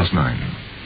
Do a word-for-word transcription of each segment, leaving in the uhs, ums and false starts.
past nine.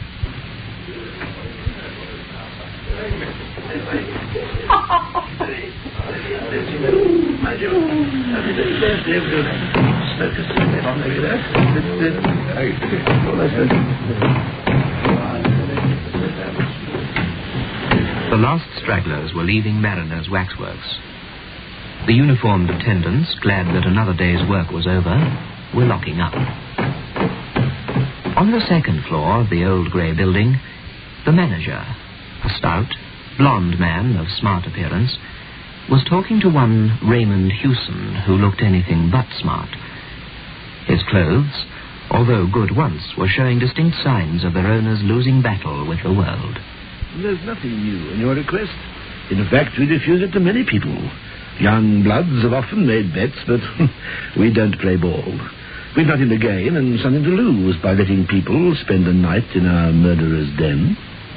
The last stragglers were leaving Mariner's Waxworks. The uniformed attendants, glad that another day's work was over, were locking up. On the second floor of the old grey building, the manager, a stout, blonde man of smart appearance, was talking to one Raymond Hewson, who looked anything but smart. His clothes, although good once, were showing distinct signs of their owner's losing battle with the world. There's nothing new in your request. In fact, we refuse it to many people. Young bloods have often made bets, but we don't play ball. We've nothing to gain and something to lose by letting people spend a night in our murderer's den.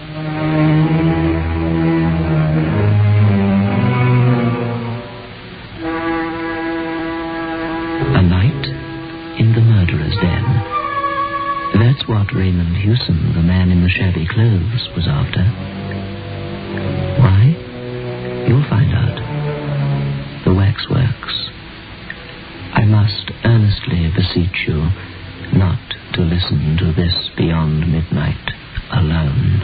A night in the murderer's den. That's what Raymond Hewson, the man in the shabby clothes, was after. Why? You'll find out. The Waxworks. I must earnestly beseech you not to listen to this Beyond Midnight alone.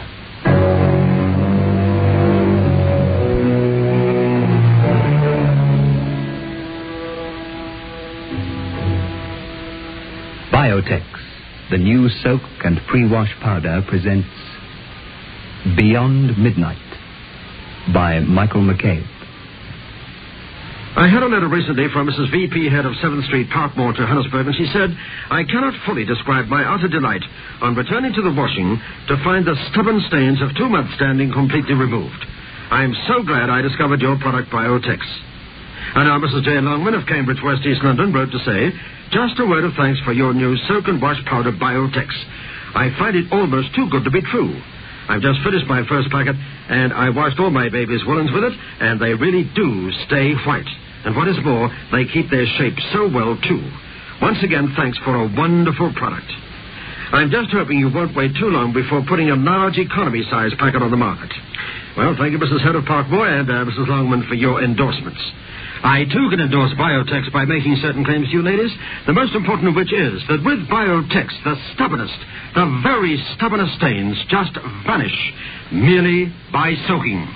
Biotex, the new soak and pre-wash powder, presents Beyond Midnight by Michael McCabe. I had a letter recently from Missus V P, head of seventh Street, Parkmore, Johannesburg, and she said, I cannot fully describe my utter delight on returning to the washing to find the stubborn stains of two months' standing completely removed. I am so glad I discovered your product, Biotex. And now Missus J. Longman of Cambridge, West East London, wrote to say, just a word of thanks for your new soak and wash powder, Biotex. I find it almost too good to be true. I've just finished my first packet, and I washed all my baby's woolens with it, and they really do stay white. And what is more, they keep their shape so well, too. Once again, thanks for a wonderful product. I'm just hoping you won't wait too long before putting a large economy-size packet on the market. Well, thank you, Missus Head of Parkmore, and uh, Missus Longman, for your endorsements. I, too, can endorse Biotex by making certain claims to you, ladies, the most important of which is that with Biotex, the stubbornest, the very stubbornest stains just vanish merely by soaking.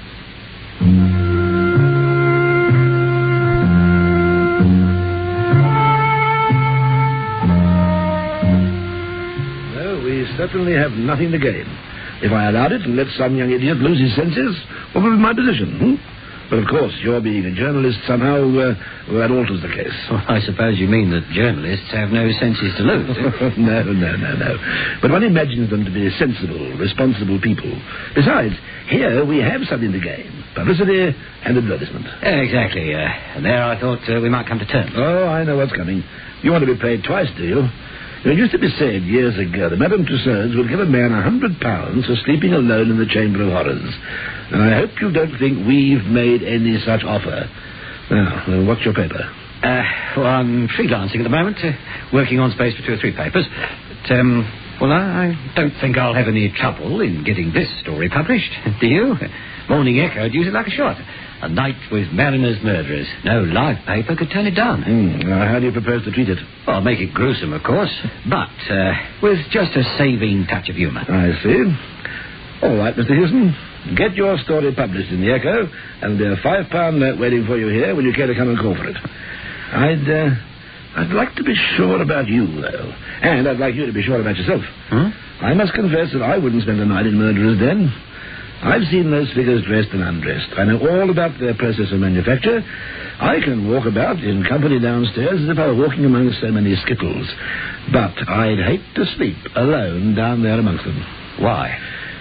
Certainly have nothing to gain. If I allowed it and let some young idiot lose his senses, what would be my position? Hmm? But of course, your being a journalist somehow, uh, well, that alters the case. Well, I suppose you mean that journalists have no senses to lose. no, no, no, no. But one imagines them to be sensible, responsible people. Besides, here we have something to gain. Publicity and advertisement. Yeah, exactly. Uh, and there I thought uh, we might come to terms. Oh, I know what's coming. You want to be paid twice, do you? It used to be said years ago that Madame Tussauds would give a man a hundred pounds for sleeping alone in the Chamber of Horrors. And I hope you don't think we've made any such offer. Now, well, what's your paper? Uh, well, I'm freelancing at the moment, uh, working on space for two or three papers. But, um, well, I, I don't think I'll have any trouble in getting this story published. Do you? Morning Echo would use it like a shot. A night with Mariner's murderers. No live paper could turn it down. Mm, now, how do you propose to treat it? Well, I'll make it gruesome, of course, but uh, with just a saving touch of humour. I see. All right, Mister Hewson. Get your story published in the Echo, and there's a five-pound note waiting for you here when you care to come and call for it. I'd, uh, I'd like to be sure about you, though. And I'd like you to be sure about yourself. Huh? I must confess that I wouldn't spend a night in murderer's den. I've seen those figures dressed and undressed. I know all about their process of manufacture. I can walk about in company downstairs as if I were walking among so many skittles. But I'd hate to sleep alone down there amongst them. Why?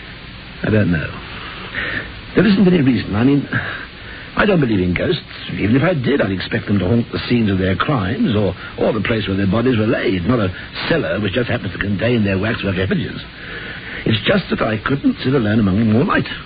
I don't know. There isn't any reason. I mean, I don't believe in ghosts. Even if I did, I'd expect them to haunt the scenes of their crimes or, or the place where their bodies were laid, not a cellar which just happens to contain their waxwork effigies. It's just that I couldn't sit alone among them all night.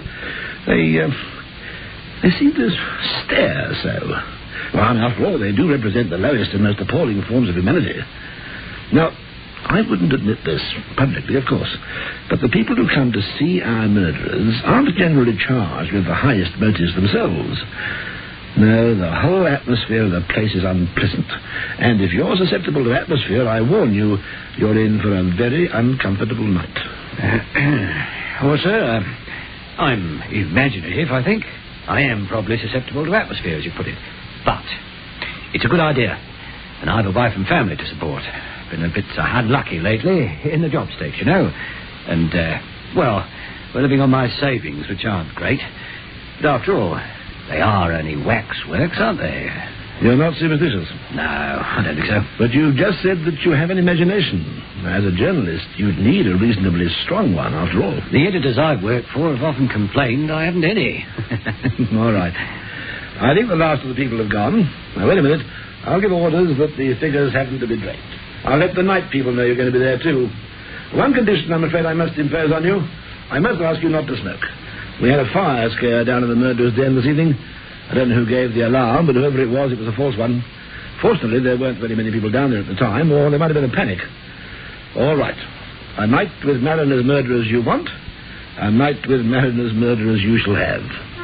they, uh, they seem to stare so. Well, after all, they do represent the lowest and most appalling forms of humanity. Now, I wouldn't admit this publicly, of course, but the people who come to see our murderers aren't generally charged with the highest motives themselves. No, the whole atmosphere of the place is unpleasant, and if you're susceptible to atmosphere, I warn you, you're in for a very uncomfortable night. Uh, well, sir, uh, I'm imaginative, I think. I am probably susceptible to atmosphere, as you put it. But it's a good idea, and I've a wife and family to support. Been a bit uh, unlucky lately in the job stakes, you know. And, uh, well, we're living on my savings, which aren't great. But after all, they are only waxworks, aren't they? You're not superstitious? No, I don't think so. But you just said that you have an imagination. As a journalist, you'd need a reasonably strong one, after all. The editors I've worked for have often complained I haven't any. All right. I think the last of the people have gone. Now, wait a minute. I'll give orders that the figures haven't to be draped. I'll let the night people know you're going to be there, too. One condition, I'm afraid, I must impose on you. I must ask you not to smoke. We had a fire scare down in the murderer's den this evening. I don't know who gave the alarm, but whoever it was, it was a false one. Fortunately, there weren't very many people down there at the time, or there might have been a panic. All right. A night with Mariner's murderers you want. A night with Mariner's murderers you shall have.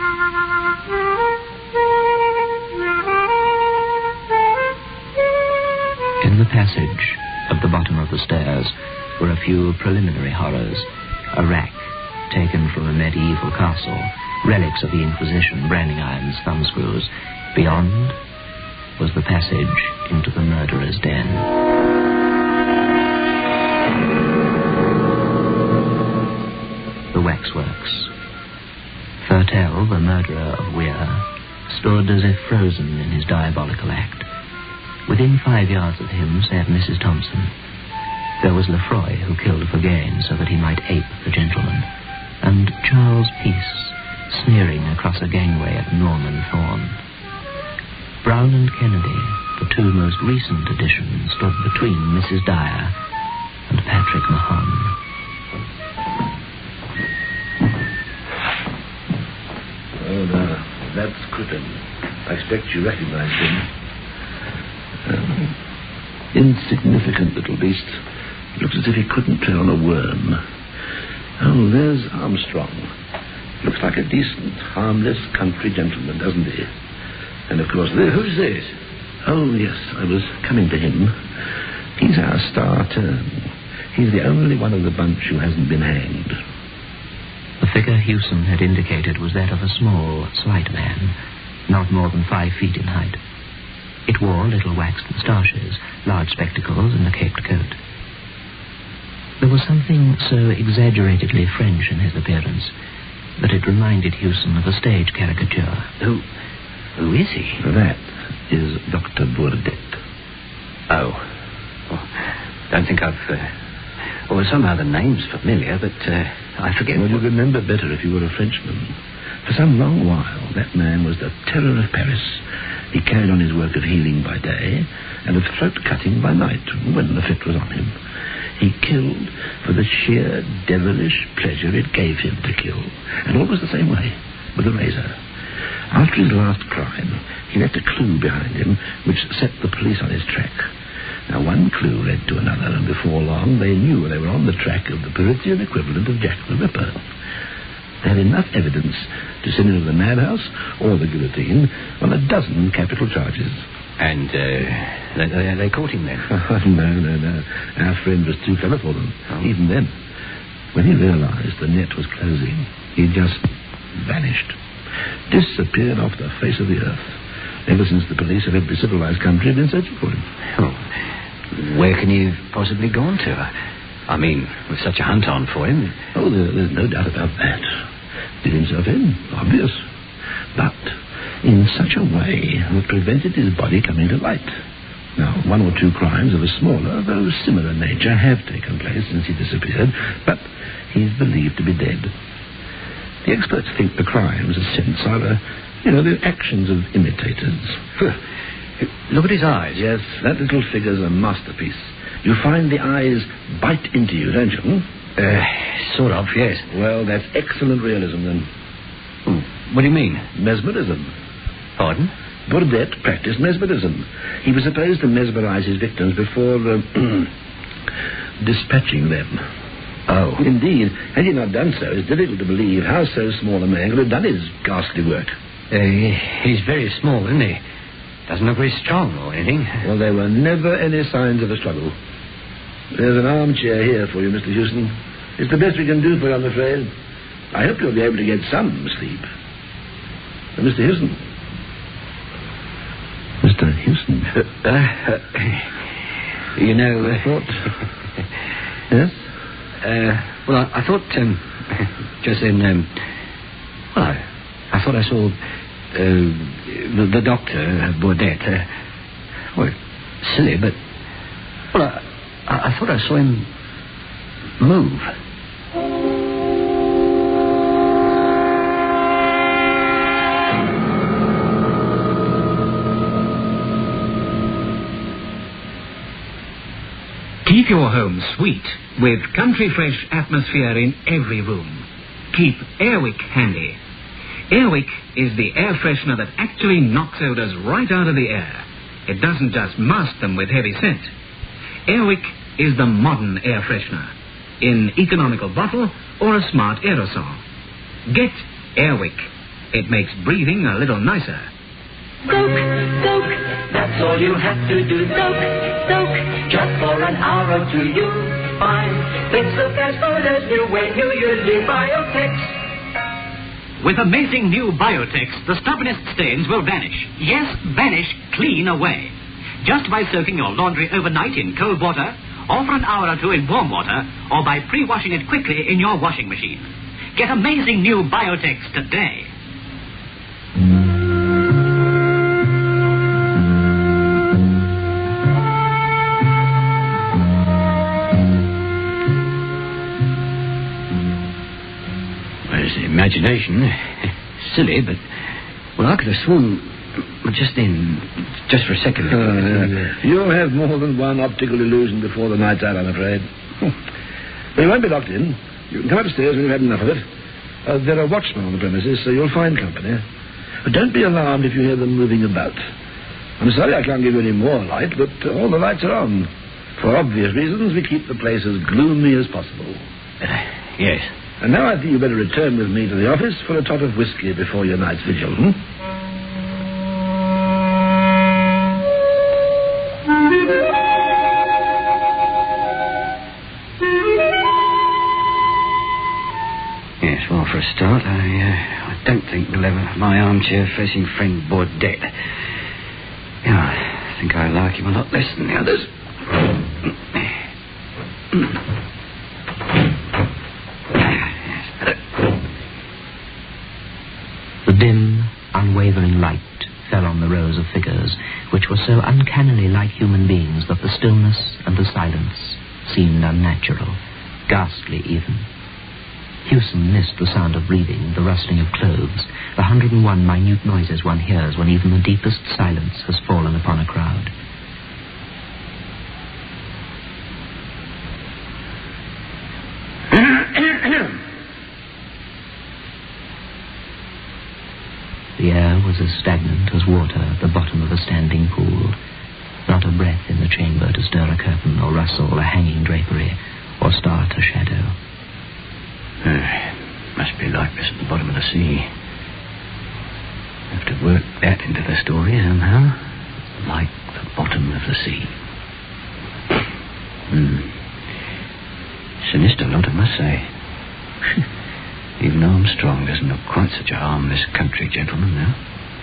In the passage at the bottom of the stairs were a few preliminary horrors. A rack taken from a medieval castle, relics of the Inquisition, branding irons, thumbscrews. Beyond was the passage into the murderer's den. The waxworks. Thurtell, the murderer of Weir, stood as if frozen in his diabolical act. Within five yards of him sat Missus Thompson. There was Lefroy, who killed for gain so that he might ape the gentleman, and Charles Peace, sneering across a gangway at Norman Thorne. Brown and Kennedy, the two most recent additions, stood between Missus Dyer and Patrick Mahon. Oh, now, that's Crippen. I expect you recognize him. Um, insignificant little beast. Looks as if he couldn't tread on a worm. Oh, there's Armstrong. Looks like a decent, harmless country gentleman, doesn't he? And, of course, this... Who's this? Oh, yes, I was coming to him. He's our star turn. He's the only one of the bunch who hasn't been hanged. The figure Hewson had indicated was that of a small, slight man, not more than five feet in height. It wore little waxed moustaches, large spectacles, and a caped coat. There was something so exaggeratedly French in his appearance that it reminded Hewson of a stage caricature. Who... who is he? That is Doctor Burdett. Oh. oh. Don't think I've... Uh... Well, somehow the name's familiar, but uh, I forget... Well, you'd remember better if you were a Frenchman. For some long while, that man was the terror of Paris. He carried on his work of healing by day and of throat cutting by night, when the fit was on him. He killed for the sheer devilish pleasure it gave him to kill, and always the same way, with a razor. After his last crime, he left a clue behind him which set the police on his track. Now, one clue led to another, and before long they knew they were on the track of the Parisian equivalent of Jack the Ripper. They had enough evidence to send him to the madhouse or the guillotine on a dozen capital charges. And, uh, they, they, they caught him then? Oh, no, no, no. Our friend was too clever for them, oh. even then. When he realized the net was closing, he just vanished. Disappeared off the face of the earth. Ever since the police of every civilized country have been searching for him. Oh. Where can he have possibly gone to? I mean, with such a hunt on for him. Oh, there, there's no doubt about that. Did himself in, obvious. But in such a way that prevented his body coming to light. Now, one or two crimes of a smaller, though similar nature have taken place since he disappeared, but he's believed to be dead. The experts think the crimes, a sense, are, uh, you know, the actions of imitators. Look at his eyes. Yes, that little figure's a masterpiece. You find the eyes bite into you, don't you? Uh, sort of, yes. Well, that's excellent realism, then. Hmm. What do you mean? Mesmerism. Pardon? Burdett practiced mesmerism. He was supposed to mesmerize his victims before... Uh, dispatching them. Oh. Indeed, had he not done so, it's difficult to believe how so small a man could have done his ghastly work. Uh, he's very small, isn't he? Doesn't look very strong or anything. Well, there were never any signs of a struggle. There's an armchair here for you, Mister Houston. It's the best we can do for you, I'm afraid. I hope you'll be able to get some sleep. Uh, Mister Houston. Mister Houston. Uh, uh, you know... I thought... yes? Uh, well, I, I thought, um, just then, um, well, I, I thought I saw uh, the, the doctor, uh, Baudet. Uh, well, silly, but, well, I, I thought I saw him move. Keep your home sweet with country fresh atmosphere in every room. Keep Airwick handy. Airwick is the air freshener that actually knocks odors right out of the air. It doesn't just mask them with heavy scent. Airwick is the modern air freshener in economical bottle or a smart aerosol. Get Airwick. It makes breathing a little nicer. Soak, soak, that's all you have to do. Soak, soak, just for an hour or two you'll find things look as good as new when you use new Biotex. With amazing new Biotex, the stubbornest stains will vanish. Yes, vanish clean away. Just by soaking your laundry overnight in cold water, or for an hour or two in warm water, or by pre-washing it quickly in your washing machine. Get amazing new Biotex today. Imagination. Silly, but... Well, I could have sworn... Just then... Just for a second... Uh, uh, you'll have more than one optical illusion before the night's out, I'm afraid. Well, you won't be locked in. You can come upstairs when you've had enough of it. Uh, there are watchmen on the premises, so you'll find company. But don't be alarmed if you hear them moving about. I'm sorry I can't give you any more light, but uh, all the lights are on. For obvious reasons, we keep the place as gloomy as possible. Uh, yes. And now I think you better return with me to the office for a tot of whiskey before your night's vigil, hmm? Yes, well, for a start, I, uh, I don't think we'll have my armchair facing friend Baudet. Yeah, I think I like him a lot less than the others. The dim, unwavering light fell on the rows of figures, which were so uncannily like human beings that the stillness and the silence seemed unnatural, ghastly even. Hewson missed the sound of breathing, the rustling of clothes, the hundred and one minute noises one hears when even the deepest silence has fallen upon a crowd. The air was as stagnant as water at the bottom of a standing pool. Not a breath in the chamber to stir a curtain or rustle a hanging drapery or start a shadow. Uh, must be like this at the bottom of the sea. Have to work that into the story somehow. Like the bottom of the sea. Hmm. Sinister lot, I must say. Even Armstrong doesn't look quite such a harmless country gentleman now.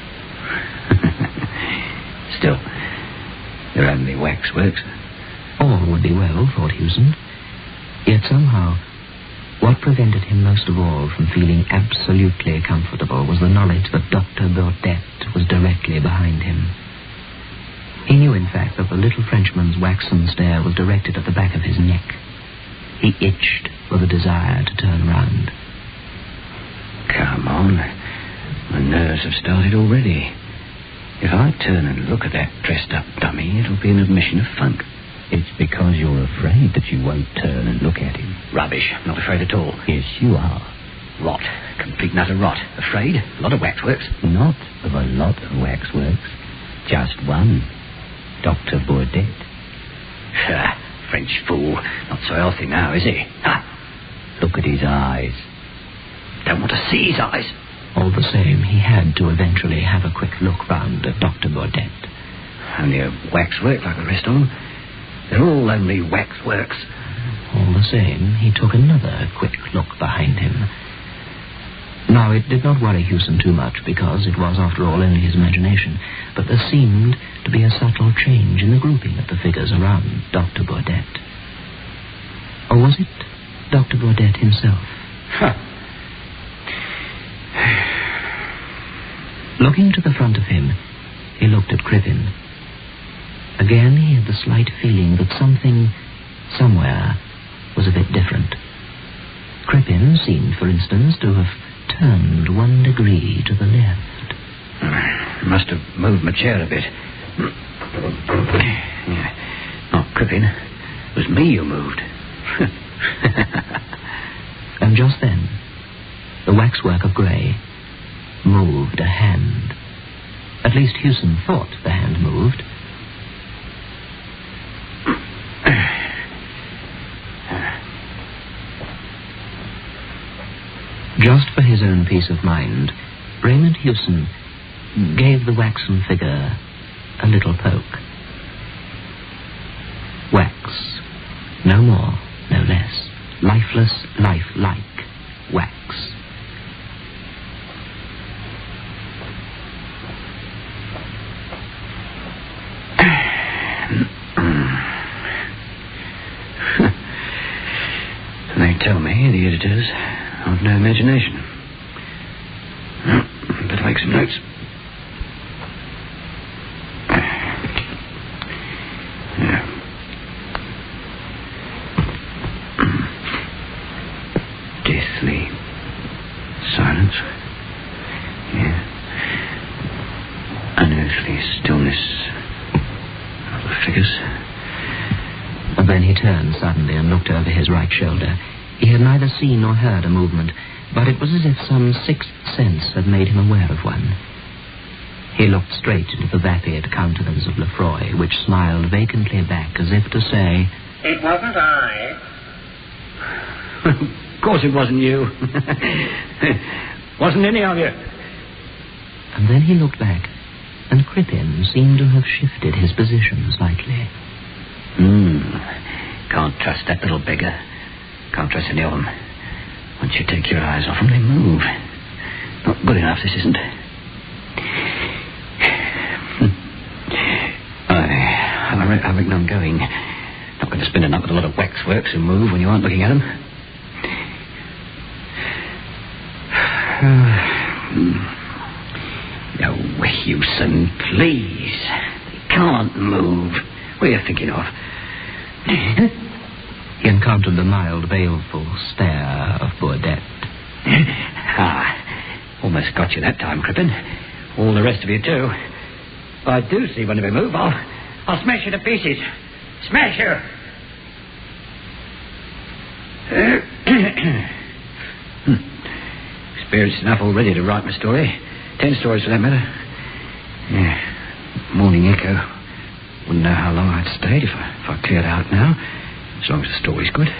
Still, they're only waxworks. All would be well, thought Hewson. Yet somehow, what prevented him most of all from feeling absolutely comfortable was the knowledge that Doctor Baudet was directly behind him. He knew, in fact, that the little Frenchman's waxen stare was directed at the back of his neck. He itched with a desire to turn round. Come on. My nerves have started already. If I turn and look at that dressed-up dummy, it'll be an admission of funk. It's because you're afraid that you won't turn and look at him. Rubbish. Not afraid at all. Yes, you are. Rot. Complete and utter rot. Afraid? A lot of waxworks. Not of a lot of waxworks. Just one. Doctor Baudet. French fool. Not so healthy now, is he? Ha! Look at his eyes. Don't want to see his eyes. All the same, he had to eventually have a quick look round at Doctor Baudet. Only a waxwork like the rest of them. They're all only waxworks. All the same, he took another quick look behind him. Now, it did not worry Hewson too much, because it was, after all, only his imagination. But there seemed to be a subtle change in the grouping of the figures around Doctor Baudet. Or was it Doctor Baudet himself? Huh. Looking to the front of him, he looked at Crippen. Again, he had the slight feeling that something, somewhere, was a bit different. Crippen seemed, for instance, to have turned one degree to the left. I must have moved my chair a bit. Yeah. Not Crippen. It was me who moved. And just then, the waxwork of grey moved a hand. At least Hewson thought the hand moved. Just for his own peace of mind, Raymond Hewson gave the waxen figure a little poke. Wax. No more, no less. Lifeless, lifelike wax. They tell me, the editors, I've no imagination. Better make some notes. Yeah. Deathly silence. Yeah. Unearthly stillness of the figures. And then he turned suddenly and looked over his right shoulder. He had neither seen nor heard a movement, but it was as if some sixth sense had made him aware of one. He looked straight into the vapid countenance of Lefroy, which smiled vacantly back as if to say, "It wasn't I." Of course it wasn't you. Wasn't any of you. And then he looked back, and Crippen seemed to have shifted his position slightly. Hmm. Can't trust that little beggar. Can't trust any of them. Once you take your eyes off them, they move. Not good enough, this isn't. I, I, re- I reckon I'm going. Not going to spend a night with a lot of waxworks who move when you aren't looking at them. No, Hewson, please. They can't move. What are you thinking of? He encountered the mild, baleful stare of Baudet. Ah, almost got you that time, Crippen. All the rest of you, too. If I do see one of you move, I'll, I'll smash you to pieces. Smash you! hmm. Experienced enough already to write my story. Ten stories for that matter. Yeah. Morning Echo. Wouldn't know how long I'd stayed if I, if I cleared out now. As long as the story's good.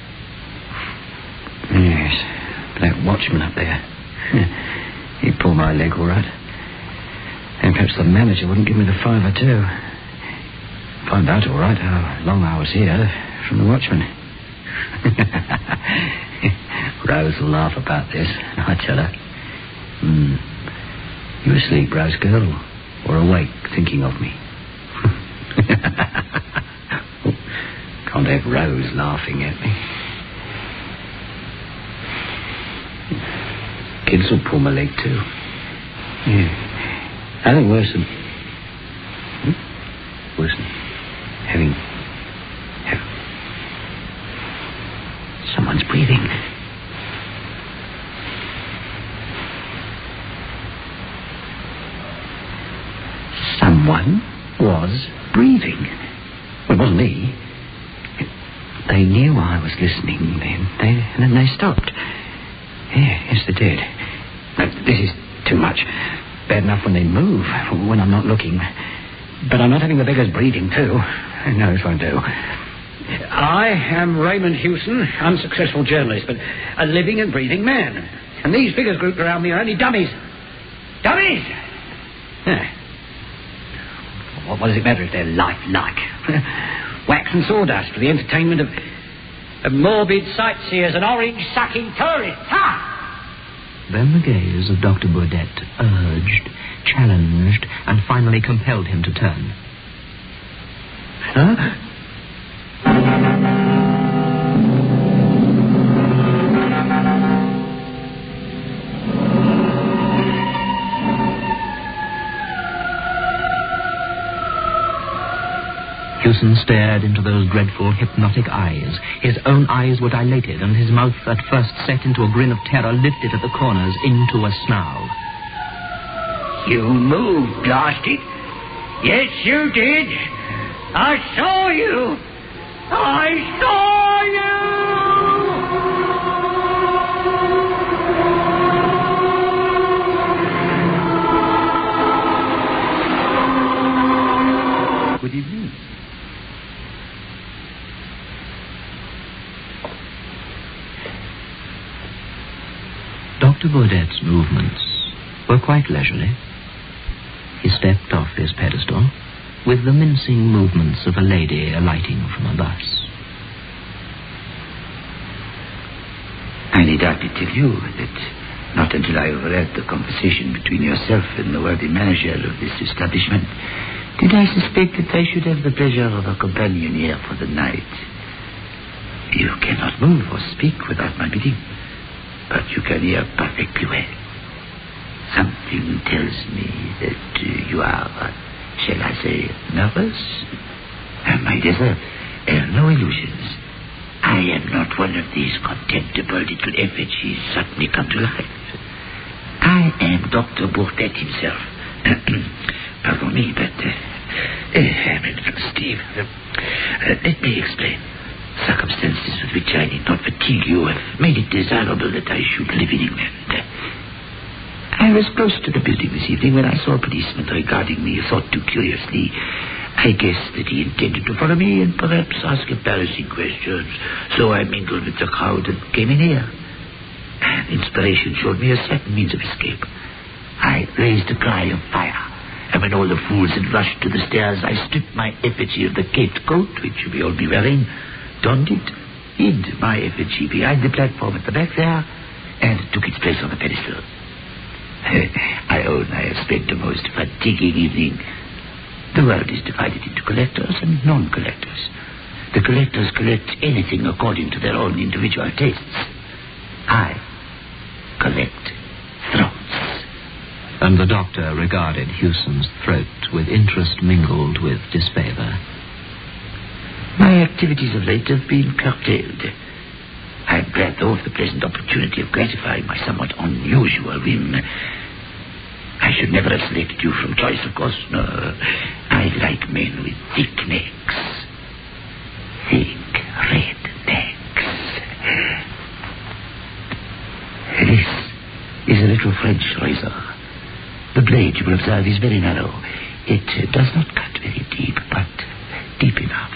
Yes. That watchman up there. He'd pull my leg all right. And perhaps the manager wouldn't give me the fiver too. Find out all right how long I was here from the watchman. Rose will laugh about this, I tell her. Hmm. You asleep, Rose girl, or awake thinking of me? Can't have Rose laughing at me. Kids will pull my leg too. Yeah. Nothing worse than... Hmm? Worse than having... Have... Someone's breathing. Someone was breathing. Well, it wasn't me. They knew I was listening then, they, and then they stopped. Yeah, yes, they did. But this is too much. Bad enough when they move, when I'm not looking. But I'm not having the beggars breathing, too. No, this won't do. I am Raymond Hewson, unsuccessful journalist, but a living and breathing man. And these figures grouped around me are only dummies. Dummies! Yeah. What, what does it matter if they're lifelike? Wax and sawdust for the entertainment of, of morbid sightseers and orange-sucking tourists. Ha! Then the gaze of Doctor Burdett urged, challenged, and finally compelled him to turn. Huh? Hewson stared into those dreadful, hypnotic eyes. His own eyes were dilated, and his mouth, at first set into a grin of terror, lifted at the corners into a snarl. You moved, blast it. Yes, you did. I saw you. I saw you. Good evening. Doctor Burdett's movements were quite leisurely. He stepped off his pedestal with the mincing movements of a lady alighting from a bus. I need hardly tell you that not until I overheard the conversation between yourself and the worthy manager of this establishment did I suspect that I should have the pleasure of a companion here for the night. You cannot move or speak without my bidding, but you can hear perfectly well. Something tells me that uh, you are, uh, shall I say, nervous? Uh, my dear sir, uh, no illusions. I am not one of these contemptible little effigies suddenly come to life. I am Doctor Burdett himself. Pardon me, but uh, uh, Steve, uh, uh, let me explain. Circumstances with which I need not fatigue you have made it desirable that I should live in England. I was close to the building this evening when I saw a policeman regarding me, thought too curiously. I guessed that he intended to follow me and perhaps ask embarrassing questions, so I mingled with the crowd and came in here. Inspiration showed me a certain means of escape. I raised a cry of fire, and when all the fools had rushed to the stairs, I stripped my effigy of the caped coat, which you may all be wearing, donned it, hid my effigy behind the platform at the back there, and took its place on the pedestal. I own I have spent a most fatiguing evening. The world is divided into collectors and non-collectors. The collectors collect anything according to their own individual tastes. I collect throats. And the doctor regarded Hewson's throat with interest mingled with disfavor. My activities of late have been curtailed. I am glad, though, of the pleasant opportunity of gratifying my somewhat unusual whim. I should never have selected you from choice, of course. No, I like men with thick necks. Thick red necks. This is a little French razor. The blade, you will observe, is very narrow. It does not cut very deep, but deep enough.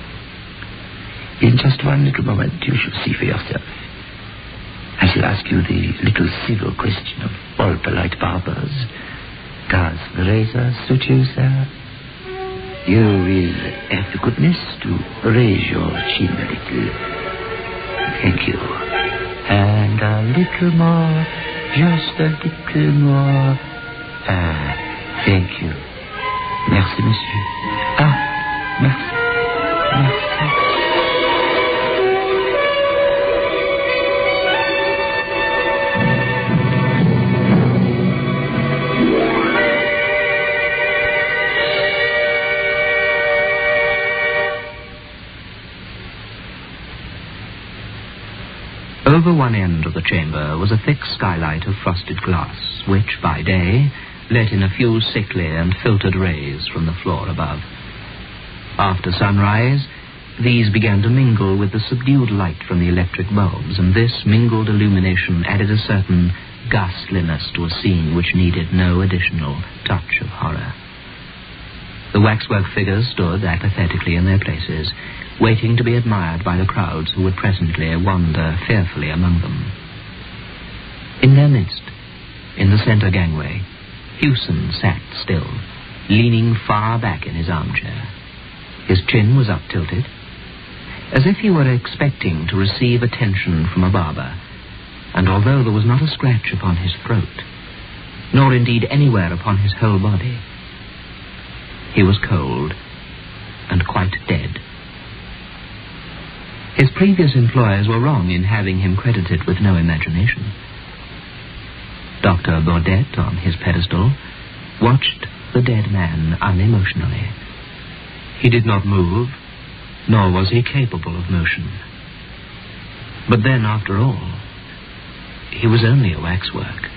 In just one little moment, you shall see for yourself. I shall ask you the little civil question of all polite barbers. Does the razor suit you, sir? You will have the goodness to raise your chin a little. Thank you. And a little more, just a little more. Ah, thank you. Merci, monsieur. Ah, merci. Merci. Over one end of the chamber was a thick skylight of frosted glass, which, by day, let in a few sickly and filtered rays from the floor above. After sunrise, these began to mingle with the subdued light from the electric bulbs, and this mingled illumination added a certain ghastliness to a scene which needed no additional touch of horror. The waxwork figures stood apathetically in their places, waiting to be admired by the crowds who would presently wander fearfully among them. In their midst, in the centre gangway, Hewson sat still, leaning far back in his armchair. His chin was up-tilted, as if he were expecting to receive attention from a barber, and although there was not a scratch upon his throat, nor indeed anywhere upon his whole body, he was cold and quite dead. His previous employers were wrong in having him credited with no imagination. Doctor Baudet, on his pedestal, watched the dead man unemotionally. He did not move, nor was he capable of motion. But then, after all, he was only a waxwork.